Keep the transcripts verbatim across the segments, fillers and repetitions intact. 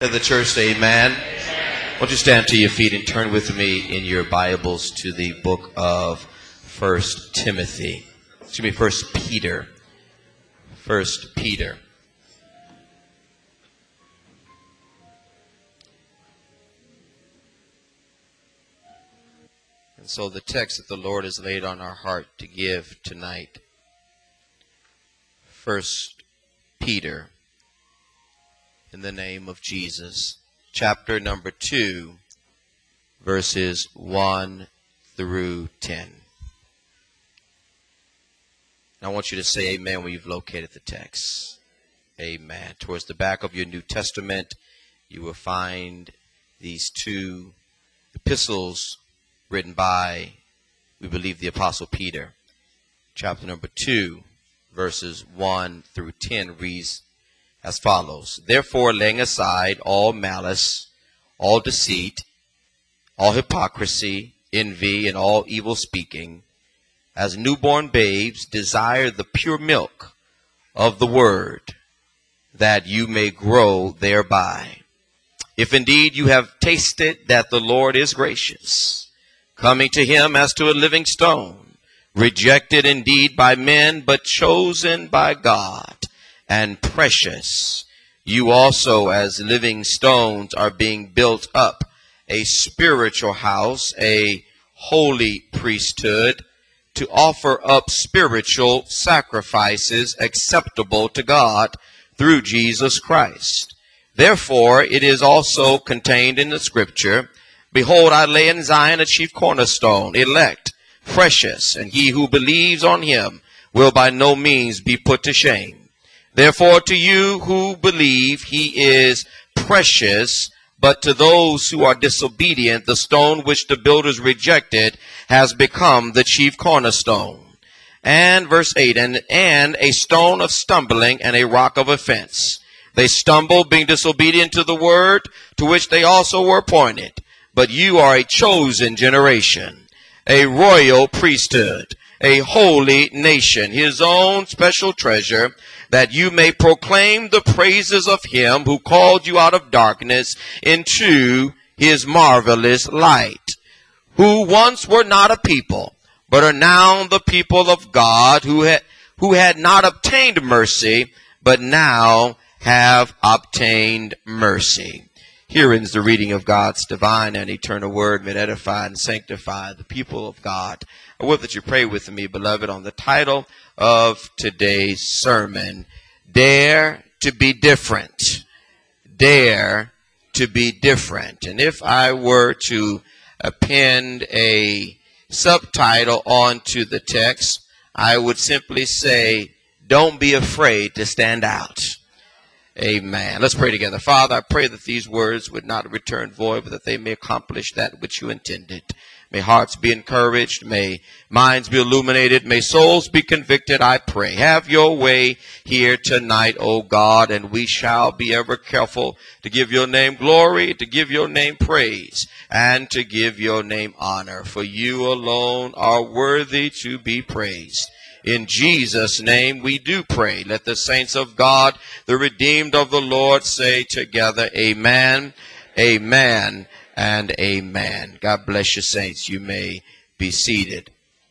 Let the church say amen. Won't you stand to your feet and turn with me in your Bibles to the book of First Timothy. Excuse me, First Peter. First Peter. And so the text that the Lord has laid on our heart to give tonight, First Peter, in the name of Jesus, chapter number two, verses one through ten. And I want you to say amen when you've located the text. Amen. Towards the back of your New Testament, you will find these two epistles written by, we believe, the Apostle Peter. Chapter number two, verses one through ten reads as follows. Therefore, laying aside all malice, all deceit, all hypocrisy, envy, and all evil speaking, as newborn babes, desire the pure milk of the word, that you may grow thereby. If indeed you have tasted that the Lord is gracious, coming to him as to a living stone, rejected indeed by men, but chosen by God, and precious, you also as living stones are being built up a spiritual house, a holy priesthood, to offer up spiritual sacrifices acceptable to God through Jesus Christ. Therefore, it is also contained in the scripture, behold, I lay in Zion a chief cornerstone, elect, precious, and he who believes on him will by no means be put to shame. Therefore, to you who believe, he is precious, but to those who are disobedient, the stone which the builders rejected has become the chief cornerstone. And verse eight, and, and a stone of stumbling and a rock of offense. They stumbled, being disobedient to the word, to which they also were appointed. But you are a chosen generation, a royal priesthood, a holy nation, his own special treasure, that you may proclaim the praises of him who called you out of darkness into his marvelous light, who once were not a people, but are now the people of God, who had, who had not obtained mercy, but now have obtained mercy. Herein is the reading of God's divine and eternal word, may it edify and sanctify the people of God. I would that you pray with me, beloved, on the title of today's sermon, Dare to be Different. Dare to be different. And if I were to append a subtitle onto the text, I would simply say, don't be afraid to stand out. Amen. Let's pray together. Father, I pray that these words would not return void, but that they may accomplish that which you intended. May hearts be encouraged. May minds be illuminated. May souls be convicted, I pray. Have your way here tonight, O God, and we shall be ever careful to give your name glory, to give your name praise, and to give your name honor. For you alone are worthy to be praised. In Jesus' name we do pray. Let the saints of God, the redeemed of the Lord, say together, amen, amen, and amen. God bless you, saints. You may be seated.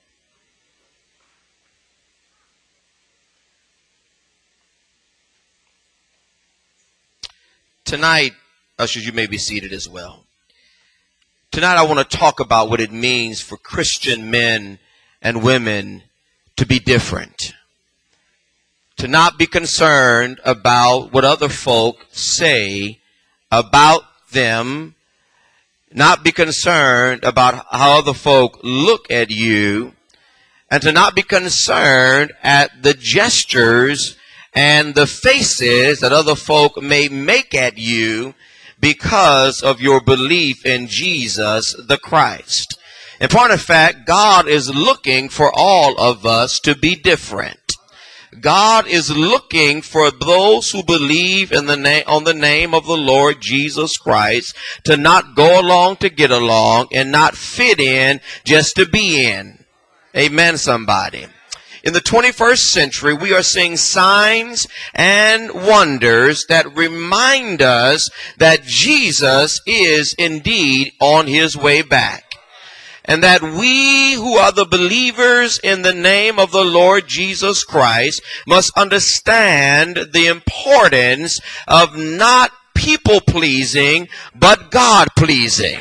Tonight, ushers, you may be seated as well. Tonight I want to talk about what it means for Christian men and women to be different, to not be concerned about what other folk say about them, not be concerned about how other folk look at you, and to not be concerned at the gestures and the faces that other folk may make at you because of your belief in Jesus the Christ. In point of fact, God is looking for all of us to be different. God is looking for those who believe in the name, on the name of the Lord Jesus Christ, to not go along to get along and not fit in just to be in. Amen, somebody. in the twenty-first century, we are seeing signs and wonders that remind us that Jesus is indeed on his way back. And that we who are the believers in the name of the Lord Jesus Christ must understand the importance of not people-pleasing, but God-pleasing.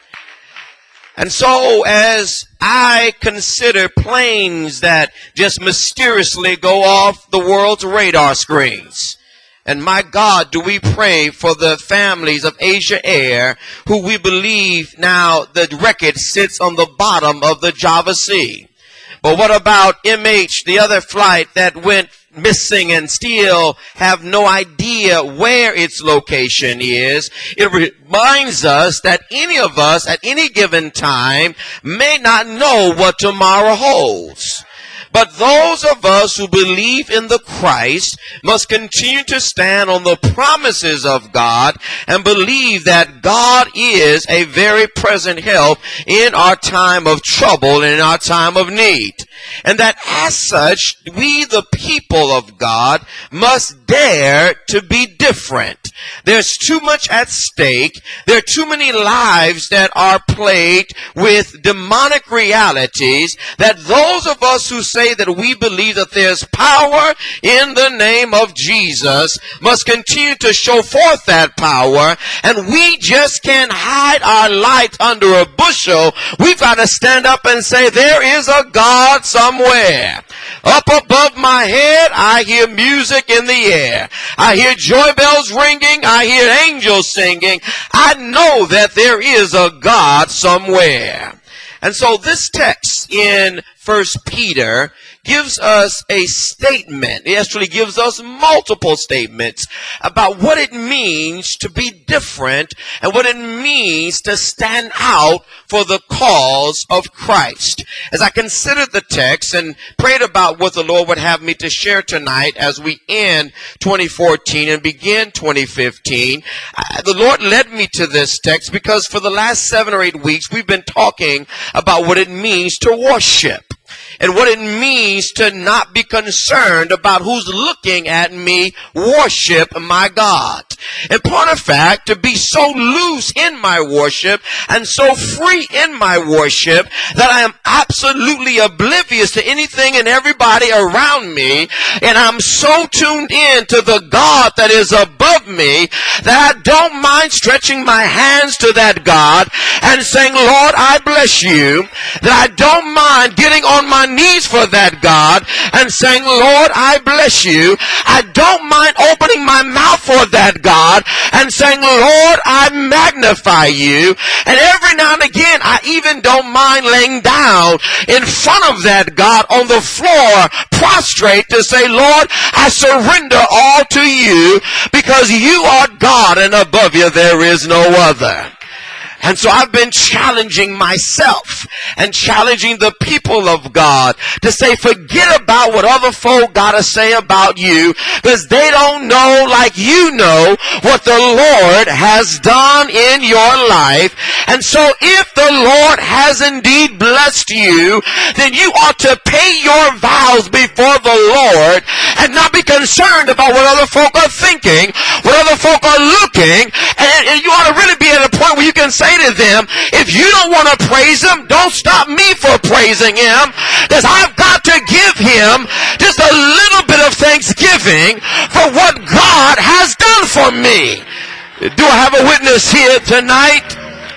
And so as I consider planes that just mysteriously go off the world's radar screens, and my God, do we pray for the families of Asia Air, who we believe now the wreckage sits on the bottom of the Java Sea. But what about M H, the other flight that went missing and still have no idea where its location is? It reminds us that any of us at any given time may not know what tomorrow holds. But those of us who believe in the Christ must continue to stand on the promises of God and believe that God is a very present help in our time of trouble and in our time of need. And that as such, we the people of God must dare to be different. There's too much at stake. There are too many lives that are plagued with demonic realities, that those of us who say that we believe that there's power in the name of Jesus must continue to show forth that power, and we just can't hide our light under a bushel. We've got to stand up and say, there is a God somewhere. Up above my head, I hear music in the air. I hear joy bells ringing. I hear angels singing. I know that there is a God somewhere. And so this text in First Peter gives us a statement. It actually gives us multiple statements about what it means to be different and what it means to stand out for the cause of Christ. As I considered the text and prayed about what the Lord would have me to share tonight as we end twenty fourteen and begin twenty fifteen, the Lord led me to this text because for the last seven or eight weeks we've been talking about what it means to worship. And what it means to not be concerned about who's looking at me worship my God. And point of fact, to be so loose in my worship and so free in my worship that I am absolutely oblivious to anything and everybody around me. And I'm so tuned in to the God that is above me that I don't mind stretching my hands to that God and saying, Lord, I bless you. That I don't mind getting on my knees for that God and saying, Lord, I bless you. I don't mind opening my mouth for that God and saying, Lord, I magnify you. And every now and again, I even don't mind laying down in front of that God on the floor, prostrate, to say, Lord, I surrender all to you because you are God and above you there is no other. And so I've been challenging myself and challenging the people of God to say, forget about what other folk got to say about you, because they don't know like you know what the Lord has done in your life. And so if the Lord has indeed blessed you, then you ought to pay your vows before the Lord and not be concerned about what other folk are thinking, what other folk are looking. And, and you ought to really be at a point where you can say to them, if you don't want to praise him, don't stop me for praising him, because I've got to give him just a little bit of thanksgiving for what God has done for me. Do I have a witness here tonight?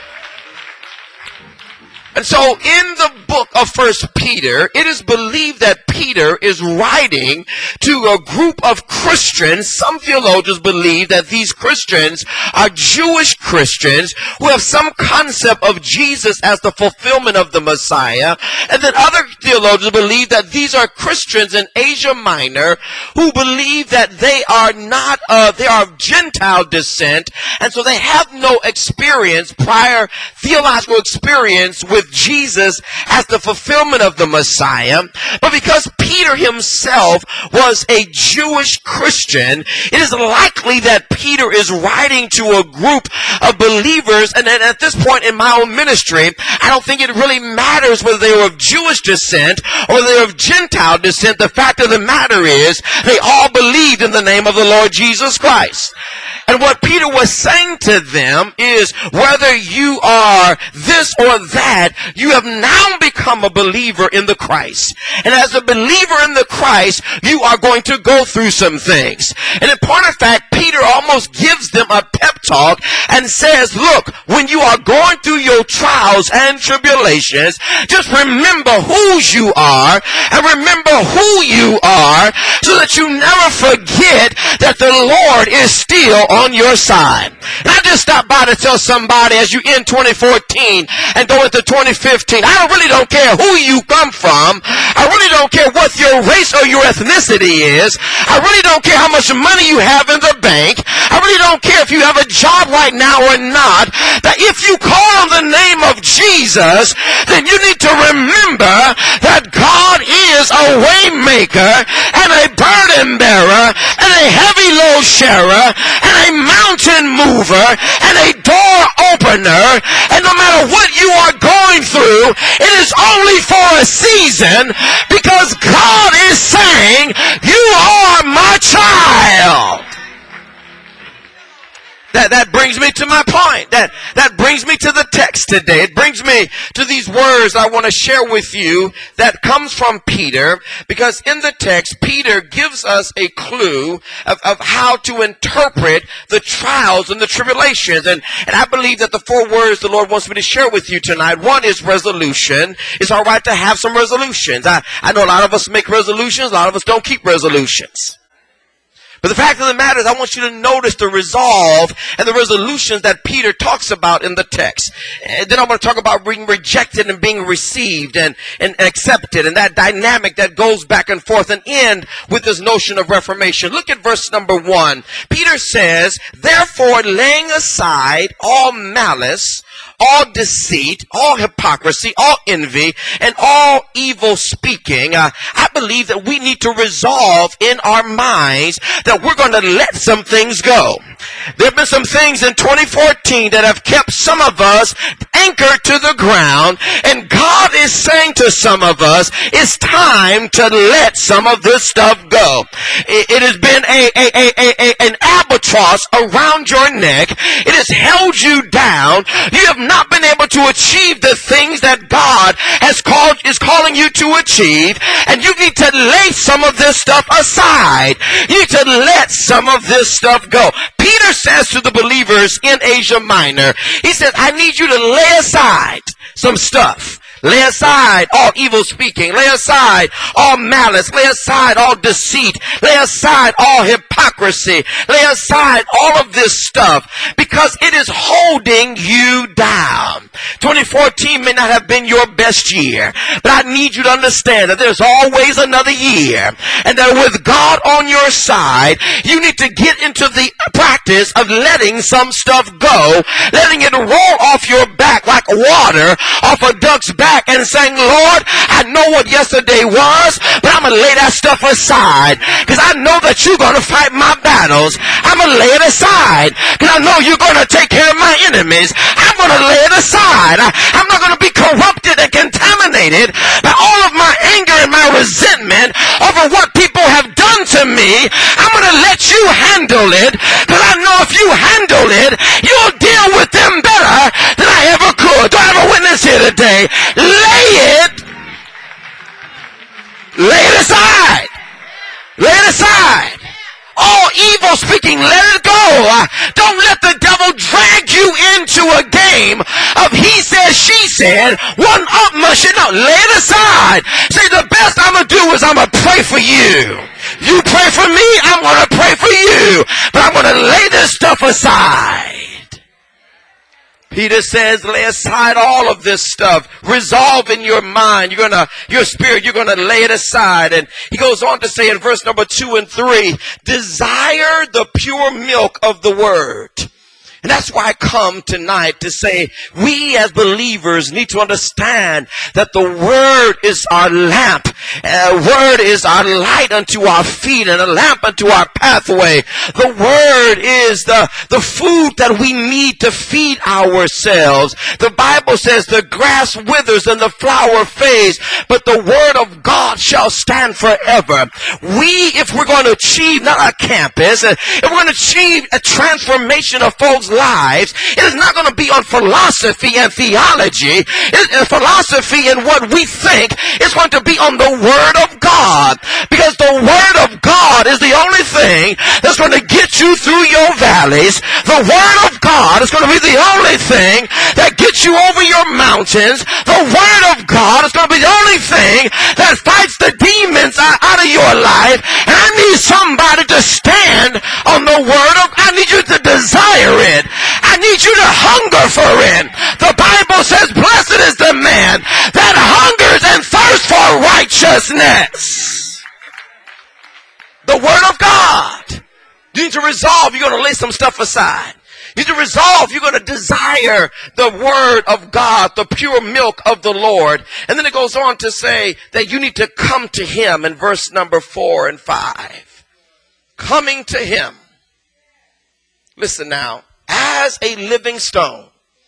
And so in the book of First Peter, it is believed that Peter is writing to a group of Christians. Some theologians believe that these Christians are Jewish Christians who have some concept of Jesus as the fulfillment of the Messiah. And then other theologians believe that these are Christians in Asia Minor who believe that they are not, uh, they are of Gentile descent. And so they have no experience, prior theological experience with with Jesus as the fulfillment of the Messiah, but because Peter himself was a Jewish Christian, it is likely that Peter is writing to a group of believers. And then at this point in my own ministry, I don't think it really matters whether they were of Jewish descent or they were of Gentile descent. The fact of the matter is they all believed in the name of the Lord Jesus Christ. And what Peter was saying to them is, whether you are this or that, you have now become a believer in the Christ. And as a believer in the Christ, you are going to go through some things. And in point of fact, Peter almost gives them a pep talk and says, look, when you are going through your trials and tribulations, just remember whose you are and remember who you are, so that you never forget that the Lord is still on your side. And I just stopped by to tell somebody, as you end twenty fourteen and go into twenty fifteen, I really don't care who you come from. I really don't care what your race or your ethnicity is. I really don't care how much money you have in the bank. I really don't care if you have a job right now or not. That if you call on the name of Jesus, then you need to remember that God is a way maker and a burden bearer and a heavy load sharer and a mountain mover and a door opener. And no matter what you are going through, it is only for a season, because God is saying, you are my child. That, that brings me to my point. That, that brings me to the text today. It brings me to these words I want to share with you that comes from Peter, because in the text, Peter gives us a clue of, of how to interpret the trials and the tribulations. And, and I believe that the four words the Lord wants me to share with you tonight, one is resolution. It's all right to have some resolutions. I, I know a lot of us make resolutions. A lot of us don't keep resolutions. But the fact of the matter is, I want you to notice the resolve and the resolutions that Peter talks about in the text. And then I'm going to talk about being rejected and being received and, and accepted, and that dynamic that goes back and forth, and end with this notion of reformation. Look at verse number one. Peter says, therefore, laying aside all malice, all deceit, all hypocrisy, all envy, and all evil speaking, uh, I believe that we need to resolve in our minds that we're going to let some things go. There have been some things in twenty fourteen that have kept some of us anchored to the ground, and God is saying to some of us, it's time to let some of this stuff go. It, it has been a, a, a, a, a an albatross around your neck. It has held you down. You have not been able to achieve the things that God has called is calling you to achieve, and you need to lay some of this stuff aside. You need to let some of this stuff go. Peter says to the believers in Asia Minor, he says, I need you to lay aside some stuff. Lay aside all evil speaking. Lay aside all malice. Lay aside all deceit. Lay aside all hypocrisy. Lay aside all of this stuff, because it is holding you down. twenty fourteen may not have been your best year, but I need you to understand that there's always another year, and that with God on your side, you need to get into the practice of letting some stuff go, letting it roll off your back like water off a duck's back, and saying, Lord, I know what yesterday was, but I'm going to lay that stuff aside, because I know that you're going to fight my battles. I'm going to lay it aside, because I know you're going to take care of my enemies. I'm going to lay it aside. I, I'm not going to be corrupted and contaminated by all of my anger and my resentment over what people have done to me. I'm going to let you handle it, because I know if you handle it, you'll deal with them better than I ever could. Do I have a witness here today? Lay it. Lay it aside. Lay it aside. All evil speaking, let it go. Uh, don't let the devil drag you into a game of he said, she said, one up must you know. Lay it aside. Say, the best I'm going to do is I'm going to pray for you. You pray for me, I'm going to pray for you. But I'm going to lay this stuff aside. Peter says, lay aside all of this stuff. Resolve in your mind. You're gonna, your spirit, you're gonna lay it aside. And he goes on to say in verse number two and three, desire the pure milk of the word. And that's why I come tonight to say we as believers need to understand that the Word is our lamp. Uh, Word is our light unto our feet and a lamp unto our pathway. The Word is the, the food that we need to feed ourselves. The Bible says the grass withers and the flower fades, but the Word of God shall stand forever. We, if we're going to achieve not a campus, if we're going to achieve a transformation of folks' lives, it is not going to be on philosophy and theology. It, uh, philosophy and what we think is going to be on the Word of God, because the Word of God is the only thing that's going to get you through your valleys. The Word of God is going to be the only thing that gets you over your mountains. The Word of God is going to be the only thing that fights the demons out of your life. And I need somebody to stand on the Word of, I need you to desire it. I need you to hunger for it. The Bible says, blessed is the man that hungers and thirsts for righteousness. The Word of God. You need to resolve you're going to lay some stuff aside. You need to resolve you're going to desire the Word of God, the pure milk of the Lord. And then it goes on to say that you need to come to Him in verse number four and five. Coming to Him. Listen now. As a living stone,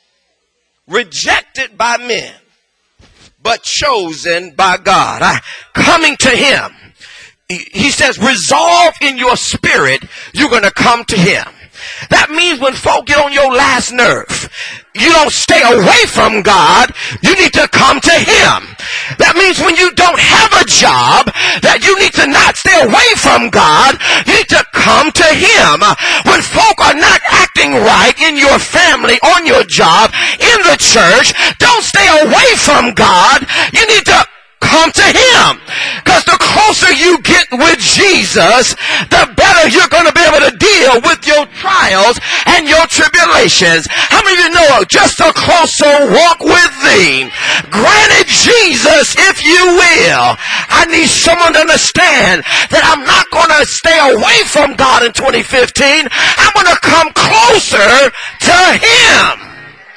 rejected by men, but chosen by God. I, coming to Him. He, he says, resolve in your spirit, you're going to come to Him. That means when folk get on your last nerve, you don't stay away from God, you need to come to Him. That means when you don't have a job, that you need to not stay away from God, you need to come to Him. When folk are not acting right in your family, on your job, in the church, don't stay away from God, you need to come to Him. Because the closer you get with Jesus, the better you're going to be able to deal with your trials and your tribulations. How many of you know just a closer walk with Thee? Granted Jesus, if you will. I need someone to understand that I'm not going to stay away from God in twenty fifteen. I'm going to come closer to Him.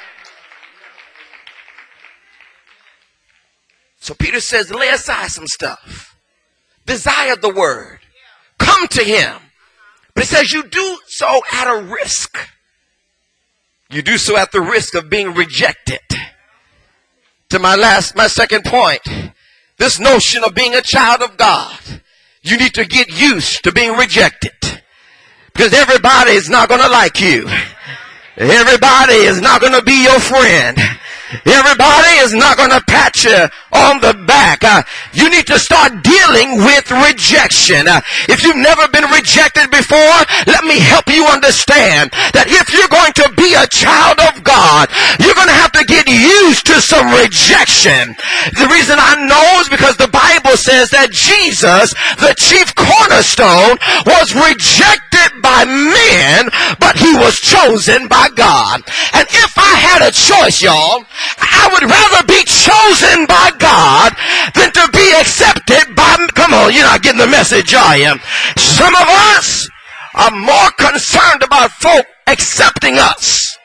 So Peter says, lay aside some stuff. Desire the Word. Come to Him. But it says you do so at a risk. You do so at the risk of being rejected. To my last, my second point, this notion of being a child of God, you need to get used to being rejected. Because everybody is not going to like you. Everybody is not going to be your friend. Everybody is not going to pat you on the back. Uh, you need to start dealing with rejection. Uh, if you've never been rejected before, let me help you understand that if you're going to be a child of God, you're going to have to get used to some rejection. The reason I know is because the Bible says that Jesus, the chief cornerstone, was rejected by men, but He was chosen by God. And if I had a choice, y'all, I would rather be chosen by God than to be accepted by, come on, you're not getting the message, I am. Some of us are more concerned about folk accepting us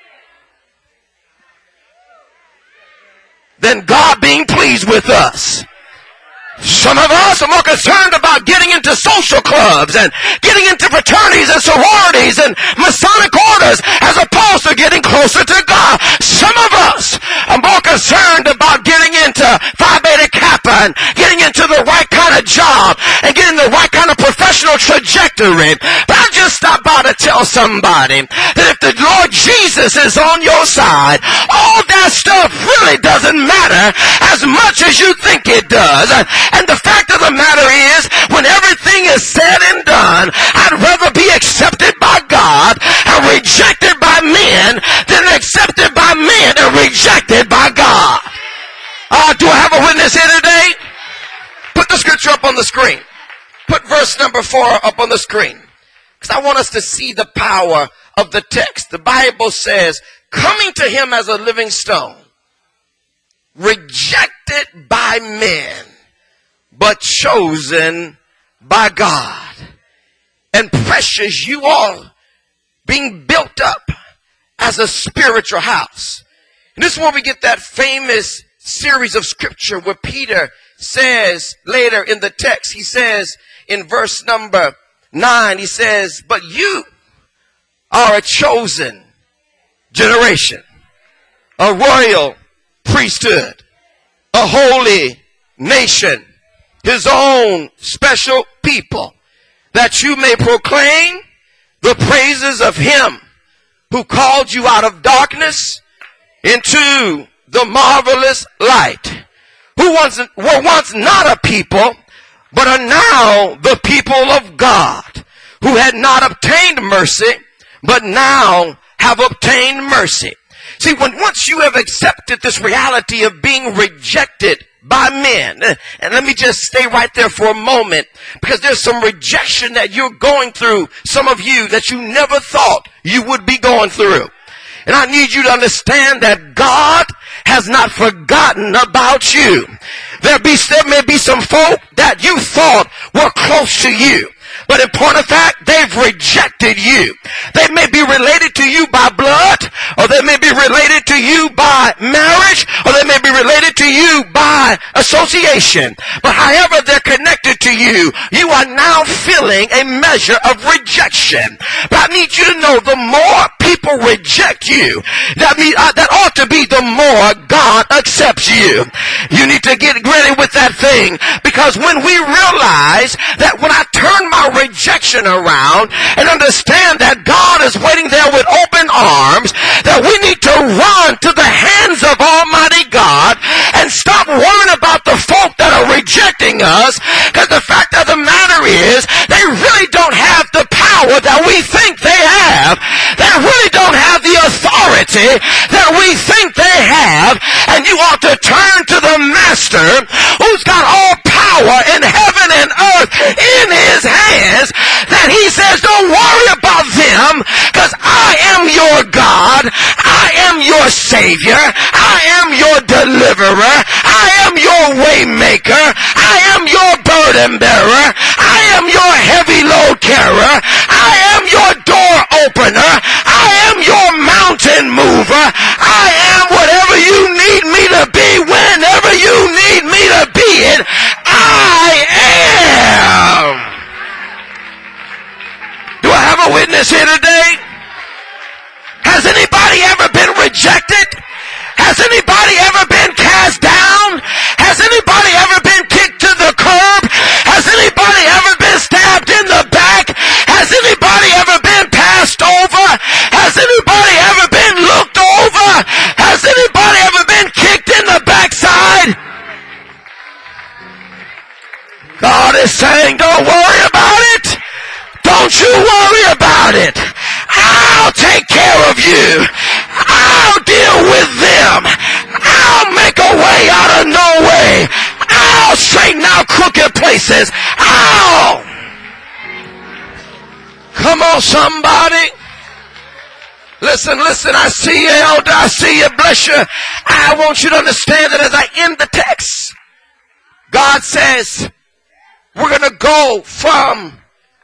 than God being pleased with us. Some of us are more concerned about getting into social clubs and getting into fraternities and sororities and Masonic orders as opposed to getting closer to God. Some of us are more concerned about getting into Phi Beta Kappa and getting into the right kind of job and getting the right kind of professional trajectory. But I just stopped by to tell somebody that if the Lord Jesus is on your side, all that stuff really doesn't matter as much as you think it does. And the fact of the matter is, when everything is said and done, I'd rather be accepted by God and rejected by men than accepted by men and rejected by God. Uh, do I have a witness here today? Put the scripture up on the screen. Put verse number four up on the screen. Because I want us to see the power of the text. The Bible says, coming to Him as a living stone, rejected by men, but chosen by God. And precious, you all being built up as a spiritual house. And this is where we get that famous series of scripture where Peter says later in the text, he says in verse number nine, he says, but you are a chosen generation, a royal priesthood, a holy nation, his own special people, that you may proclaim the praises of him who called you out of darkness into the marvelous light, who once were once not a people, but are now the people of God, who had not obtained mercy, but now have obtained mercy. See, when once you have accepted this reality of being rejected by men, and let me just stay right there for a moment, because there's some rejection that you're going through, some of you, that you never thought you would be going through. And I need you to understand that God has not forgotten about you. There be, there may be some folk that you thought were close to you, but in point of fact, they've rejected you. They may be related to you by blood, or they may be related to you by marriage, or they may be related to you by association. But however they're connected to you, you are now feeling a measure of rejection. But I need you to know, the more people reject you, that means, uh, that ought to be the more God accepts you. You need to get ready with that thing, because when we realize that when I turn my rejection around and understand that God is waiting there with open arms, that we need to run to the hands of Almighty God and stop worrying about the folk that are rejecting us, because the fact of the matter is they really don't have the power that we think they have. They really don't have the authority that we think they have, and you ought to turn to the Master who's got all power in heaven and earth in his hands, that he says, don't worry about them, because I am your God, I am your Savior, I am your deliverer, I am your way maker, I am your burden bearer, I am your heavy load carrier, I am your door opener, I am your mountain mover, I am whatever you need me to be whenever you need me to be it. I am. Do I have a witness here today? Has anybody ever been rejected? Has anybody ever been cast down? Has anybody ever been kicked to the curb? Has anybody ever been stabbed in the back? Has anybody ever been passed over? Has anybody ever been looked over? Has anybody ever been kicked in the backside? God is saying, don't worry about it. Don't you worry about it. I'll take care of you. I'll deal with them. I'll make a way out of no way. I'll straighten out crooked places. I'll. Come on, somebody. Listen, listen, I see you, elder. I see you, bless you. I want you to understand that as I end the text, God says, we're going to go from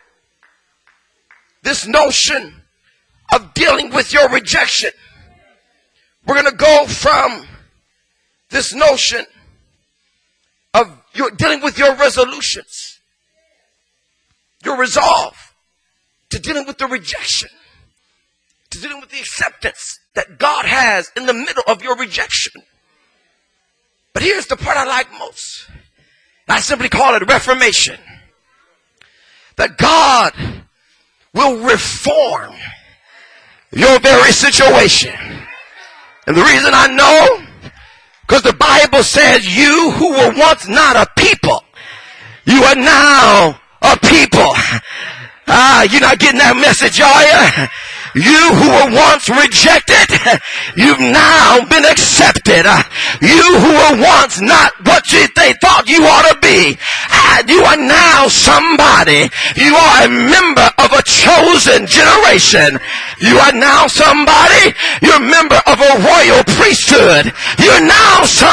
this notion of dealing with your rejection. We're going to go from this notion of your dealing with your resolutions, your resolve, to dealing with the rejection, to dealing with the acceptance that God has in the middle of your rejection. But here's the part I like most. I simply call it reformation. That God will reform your very situation. And the reason I know, because the Bible says you who were once not a people, you are now a people. Ah, you're not getting that message, are you? You who were once rejected, you've now been accepted. You who were once not what you, they thought you ought to be, you are now somebody. You are a member of a chosen generation. You are now somebody. You're a member of a royal priesthood. You're now somebody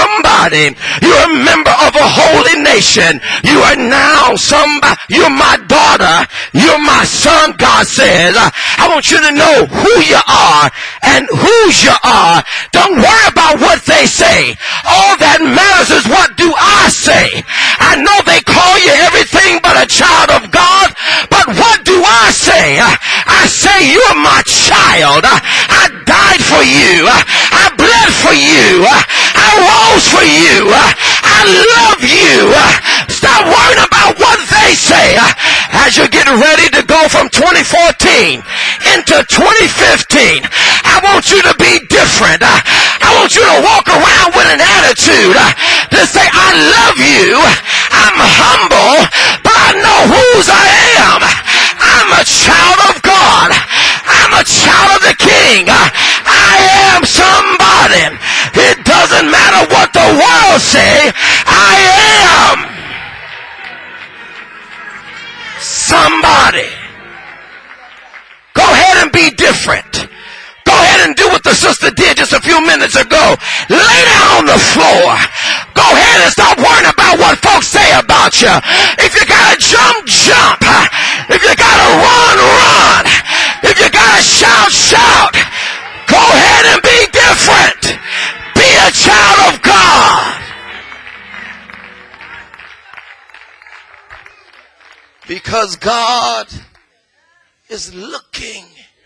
somebody. You're a member of a holy nation. You are now somebody. You're my daughter. You're my son, God says. I want you to know who you are and whose you are. Don't worry about what they say. All that matters is what do I say. I know they call you everything but a child of God, but what do I say? I say you're my child. I died for you. I bled for you. I rose for you. I love you. Stop worrying about what they say. As you're getting ready to go from twenty fourteen into twenty fifteen, I want you to be different. I want you to walk around with an attitude to say, I love you. I'm humble, but I know whose I am. I'm a child of God. I'm a child of the King. I am somebody. It doesn't matter what the world say. I am somebody. Go ahead and be different. Go ahead and do what the sister did just a few minutes ago. Lay down on the floor. Go ahead and stop worrying about what folks say about you. If you gotta jump, jump. If you gotta run, run. If you gotta shout, shout. Go ahead and be different. Be a child of God. Because God is looking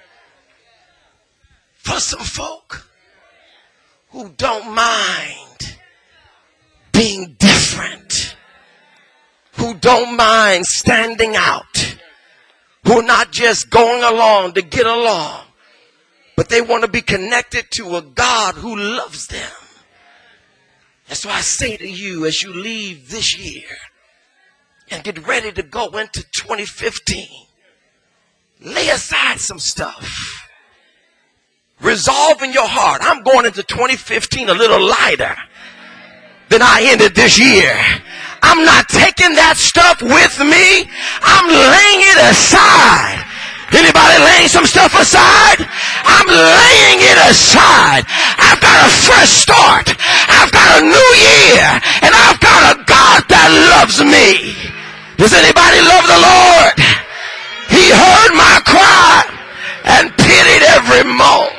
for some folk who don't mind being different, who don't mind standing out, who are not just going along to get along, but they want to be connected to a God who loves them. That's why I say to you, as you leave this year and get ready to go into twenty fifteen, lay aside some stuff. Resolve in your heart, I'm going into twenty fifteen a little lighter than I ended this year. I'm not taking that stuff with me. I'm laying it aside. Anybody laying some stuff aside? I'm laying it aside. I've got a fresh start. I've got a new year. And I've got a God that loves me. Does anybody love the Lord? He heard my cry and pitied every moan.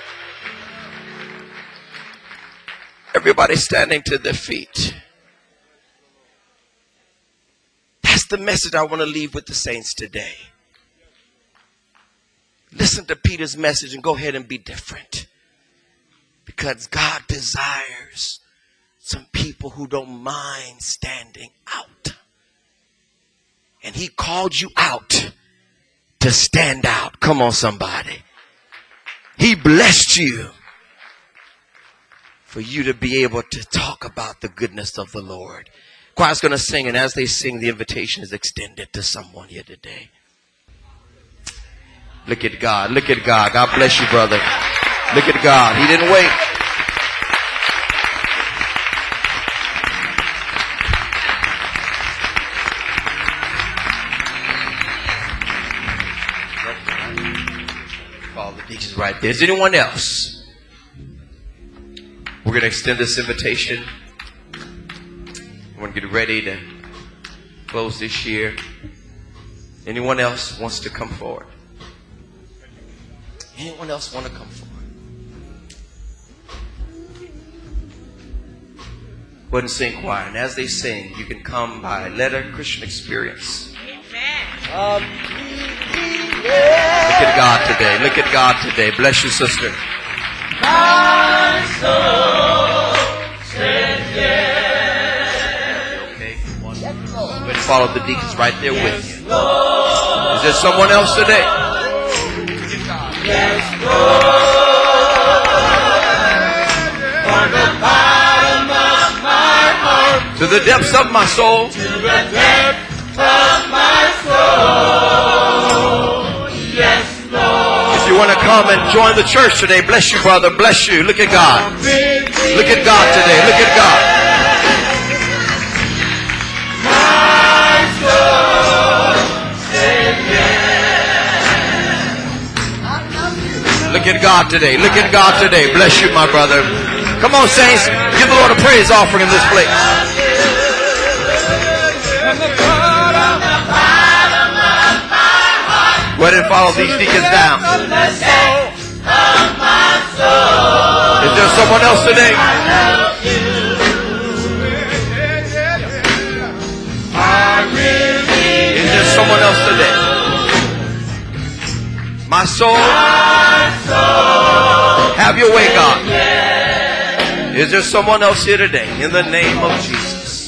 Everybody standing to their feet. That's the message I want to leave with the saints today. Listen to Peter's message and go ahead and be different. Because God desires some people who don't mind standing out. And he called you out to stand out. Come on, somebody. He blessed you for you to be able to talk about the goodness of the Lord. Choir's going to sing, and as they sing, the invitation is extended to someone here today. Look at God. Look at God. God bless you, brother. Look at God. He didn't wait. All the deacons right there. Is anyone else? We're going to extend this invitation. We're going to get ready to close this year. Anyone else wants to come forward? Anyone else want to come forward? Go ahead and sing, choir. And as they sing, you can come by letter, Christian Experience. Amen. Look at God today. Look at God today. Bless you, sister. My soul says yes. Okay, one. Go and follow the deacons right there yes, with you. Lord. Is there someone else today? Yes, Lord. From the bottom of my heart to the depths of my soul. To the depths of my soul. Yes, Lord. If you want to come and join the church today, bless you, brother. Bless you. Look at God. Look at God today. Look at God. My soul says yes. Look at God today. Look at God today. Bless you, my brother. Come on, saints. Give the Lord a praise offering in this place. Go ahead and follow these deacons down. Is there someone else today? Is there someone else today? My soul, have your way, God. Is there someone else here today? In the name of Jesus.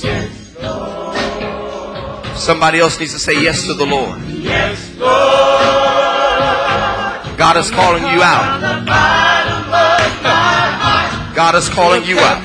Somebody else needs to say yes to the Lord. Yes, Lord. God is calling you out. God is calling you out.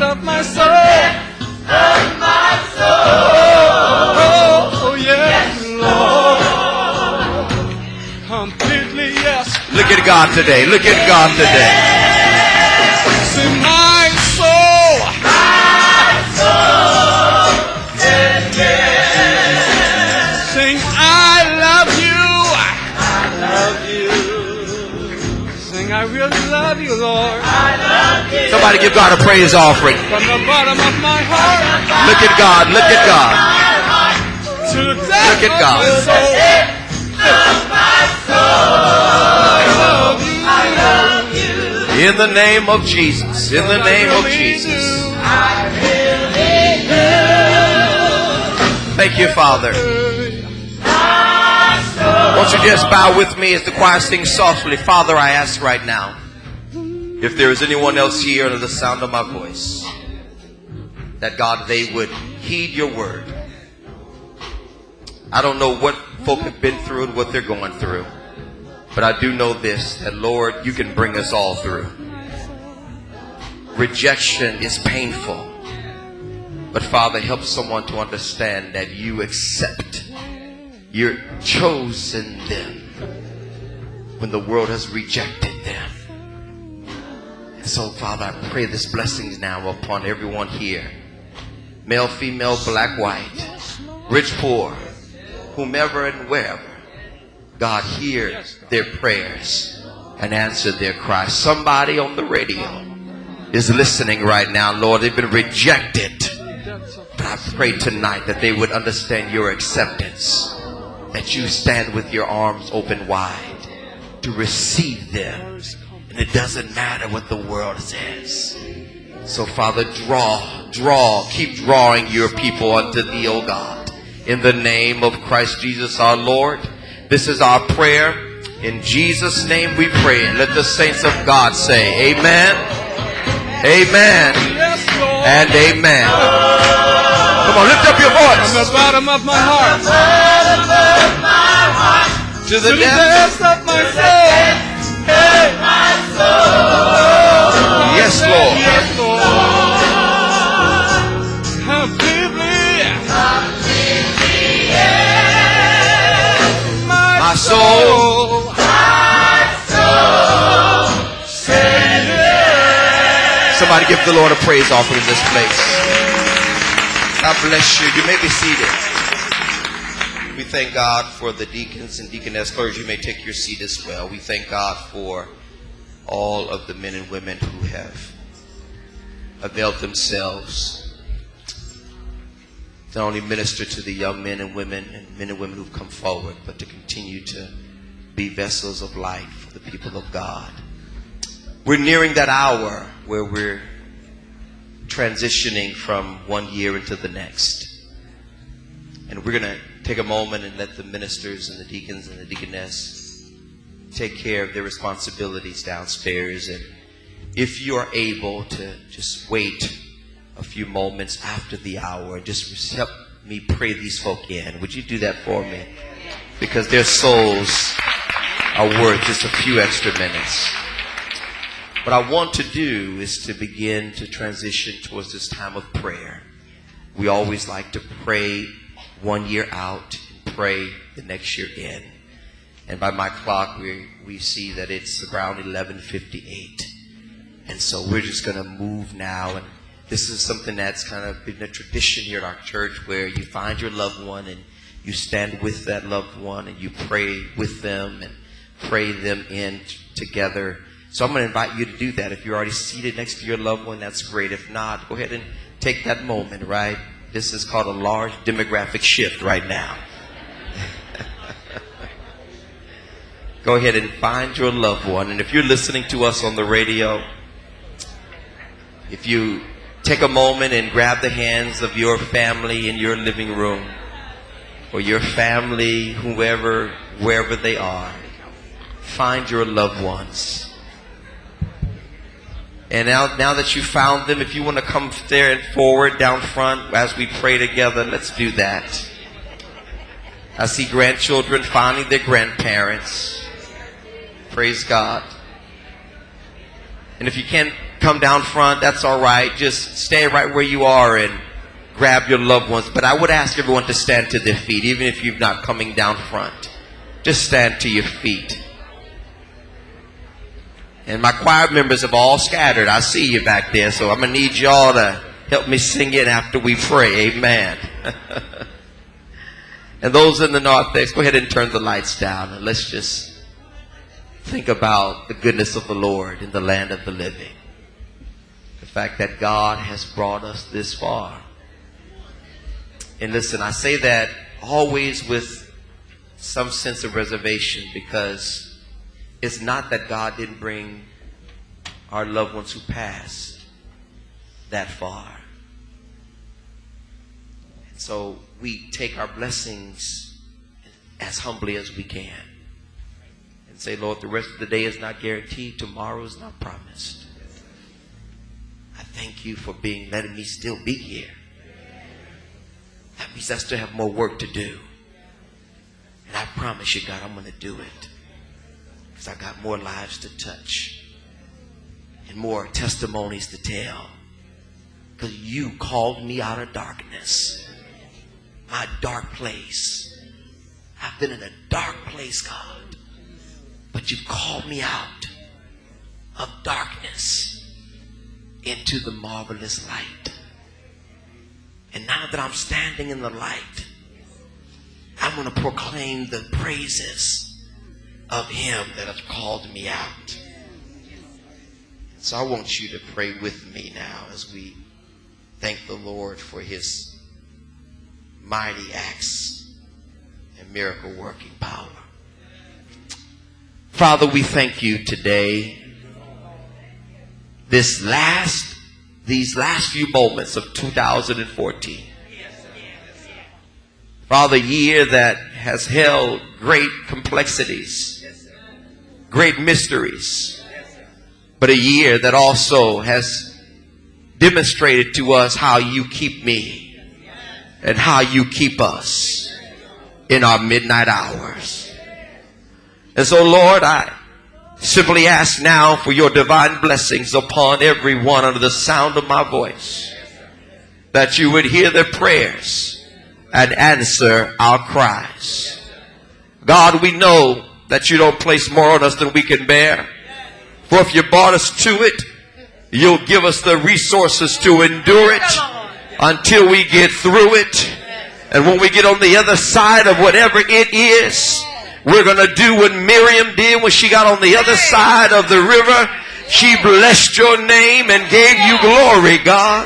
Oh, yes, Lord. Completely yes. Look at God today. Look at God today. Sing my soul. My soul. Yes, yes. Sing I love you. I love you. Sing I really love you, Lord. I love you. Somebody give God a praise offering. From the bottom of my heart. Look at God. Look at God. To the depth Look at God. of my soul. My soul. I love you. In the name of Jesus. In the name of Jesus. I really do. Thank you, Father. Won't you just bow with me as the choir sings softly? Father, I ask right now, if there is anyone else here under the sound of my voice, that God, they would heed your word. I don't know what folk have been through and what they're going through, but I do know this, that Lord, you can bring us all through. Rejection is painful, but Father, help someone to understand that you accept. You're chosen them when the world has rejected them. And so, Father, I pray this blessings now upon everyone here. Male, female, black, white, rich, poor, whomever and wherever. God, hear their prayers and answer their cries. Somebody on the radio is listening right now, Lord. They've been rejected. But I pray tonight that they would understand your acceptance. That you stand with your arms open wide to receive them. And it doesn't matter what the world says. So, Father, draw, draw, keep drawing your people unto thee, O God. In the name of Christ Jesus our Lord. This is our prayer. In Jesus' name we pray. And let the saints of God say amen, amen, and amen. Come on, lift up your voice. From the bottom of my heart. To the To the depths. depths of my soul. My soul. Yes, Lord. Yes, Lord. Completely. Completely, yes. My, My soul. My soul. Say yes. Somebody give the Lord a praise offering in this place. God bless you. You may be seated. We thank God for the deacons and deaconess clergy. You may take your seat as well. We thank God for all of the men and women who have availed themselves to not only minister to the young men and women and men and women who've come forward, but to continue to be vessels of light for the people of God. We're nearing that hour where we're transitioning from one year into the next. And we're going to take a moment and let the ministers and the deacons and the deaconess take care of their responsibilities downstairs. And if you are able to just wait a few moments after the hour, just help me pray these folk in. Would you do that for me? Because their souls are worth just a few extra minutes. What I want to do is to begin to transition towards this time of prayer. We always like to pray one year out and pray the next year in. And by my clock, we we see that it's around eleven fifty-eight. And so we're just going to move now. And this is something that's kind of been a tradition here at our church, where you find your loved one and you stand with that loved one and you pray with them and pray them in t- together So I'm going to invite you to do that. If you're already seated next to your loved one, that's great. If not, go ahead and take that moment, right? This is called a large demographic shift right now. Go ahead and find your loved one. And if you're listening to us on the radio, if you take a moment and grab the hands of your family in your living room, or your family, whoever, wherever they are, find your loved ones. And now, now that you found them, if you want to come there and forward, down front, as we pray together, let's do that. I see grandchildren finding their grandparents. Praise God. And if you can't come down front, that's all right. Just stay right where you are and grab your loved ones. But I would ask everyone to stand to their feet, even if you're not coming down front. Just stand to your feet. And my choir members have all scattered. I see you back there, so I'm going to need y'all to help me sing it after we pray. Amen. And those in the narthex, go ahead and turn the lights down, and let's just think about the goodness of the Lord in the land of the living. The fact that God has brought us this far. And listen, I say that always with some sense of reservation, because it's not that God didn't bring our loved ones who passed that far. And so we take our blessings as humbly as we can and say, Lord, the rest of the day is not guaranteed. Tomorrow is not promised. I thank you for being, letting me still be here. That means I still have more work to do. And I promise you, God, I'm going to do it. Because I got more lives to touch and more testimonies to tell. Because you called me out of darkness. My dark place. I've been in a dark place, God. But you've called me out of darkness into the marvelous light. And now that I'm standing in the light, I'm going to proclaim the praises of him that has called me out. So I want you to pray with me now as we thank the Lord for his mighty acts and miracle working power. Father, we thank you today. This last, these last few moments of two thousand fourteen. Father, a year that has held great complexities, great mysteries, but a year that also has demonstrated to us how you keep me and how you keep us in our midnight hours. And so, Lord, I simply ask now for your divine blessings upon everyone under the sound of my voice, that you would hear their prayers and answer our cries. God, we know that you don't place more on us than we can bear. For if you brought us to it, you'll give us the resources to endure it until we get through it. And when we get on the other side of whatever it is, we're going to do what Miriam did when she got on the other side of the river. She blessed your name and gave you glory, God.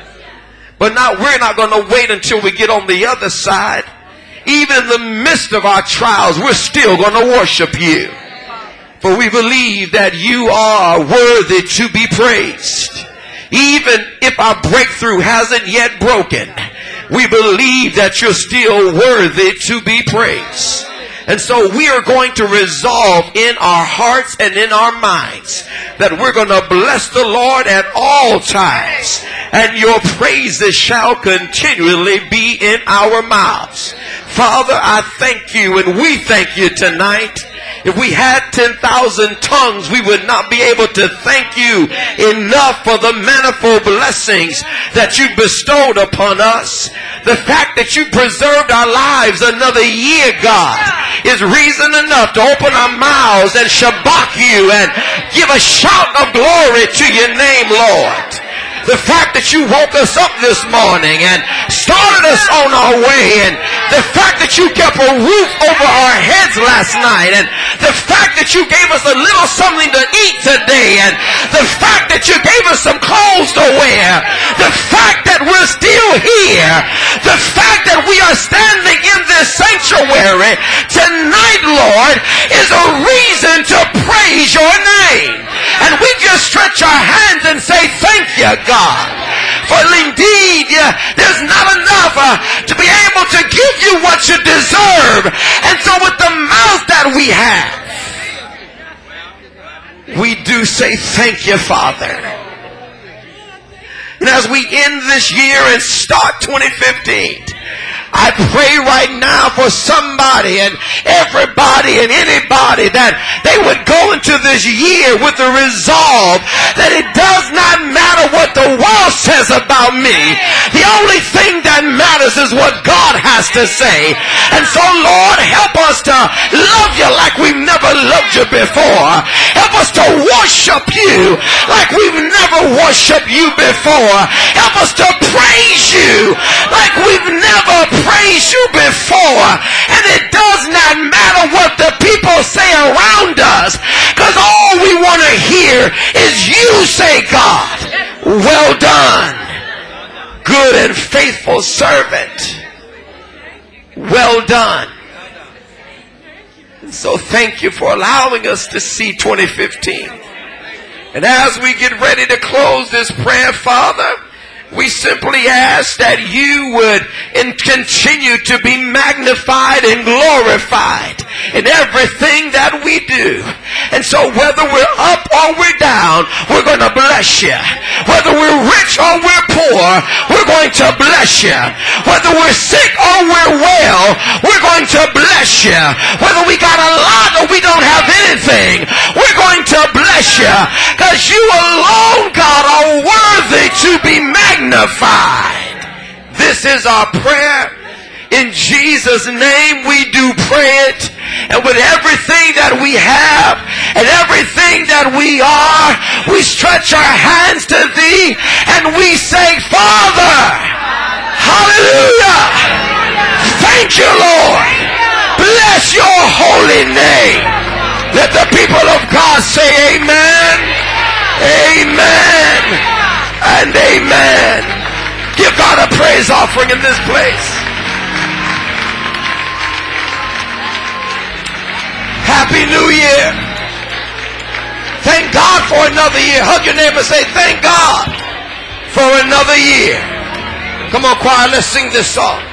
But now we're not going to wait until we get on the other side. Even in the midst of our trials, we're still going to worship you. For we believe that you are worthy to be praised. Even if our breakthrough hasn't yet broken, we believe that you're still worthy to be praised. And so we are going to resolve in our hearts and in our minds that we're going to bless the Lord at all times, and your praises shall continually be in our mouths. Father, I thank you, and we thank you tonight. If we had ten thousand tongues, we would not be able to thank you enough for the manifold blessings that you bestowed upon us. The fact that you preserved our lives another year, God, is reason enough to open our mouths and shabak you and give a shout of glory to your name, Lord. The fact that you woke us up this morning and started us on our way and The fact that you kept a roof over our heads last night, and the fact that you gave us a little something to eat today, and the fact that you gave us some clothes to wear, the fact that we're still here, the fact that we are standing in this sanctuary tonight, Lord, is a reason to praise your name. And we just stretch our hands and say, thank you, God. For indeed, yeah, there's not enough uh, to be able to give you what you deserve. And so with the mouth that we have, we do say thank you, Father. And as we end this year and start twenty fifteen, I pray right now for somebody and everybody and anybody that they would go into this year with the resolve that it does not matter what the world says about me. The only thing that matters is what God has to say. And so, Lord, help us to love you like we've never loved you before. Help us to worship you like we've never worshiped you before. Help us to praise you like we've never praised you before. And it does not matter what the people say around us, because all we want to hear is you say, God, well done, good and faithful servant. Well done. And so thank you for allowing us to see twenty fifteen. And as we get ready to close this prayer, Father, we simply ask that you would and continue to be magnified and glorified in everything that we do. And so whether we're up or we're down, we're going to bless you. Whether we're rich or we're poor, we're going to bless you. Whether we're sick or we're well, we're going to bless you. Whether we got a lot or we don't have anything, we're going to bless you. Because you alone, God, are worthy to be magnified. This is our prayer. In Jesus' name we do pray it. And with everything that we have and everything that we are, we stretch our hands to thee and we say, Father, hallelujah. Thank you, Lord. Bless your holy name. Let the people of God say amen, amen, and amen. Give God a praise offering in this place. Happy New Year. Thank God for another year. Hug your neighbor and say, thank God for another year. Come on, choir, let's sing this song.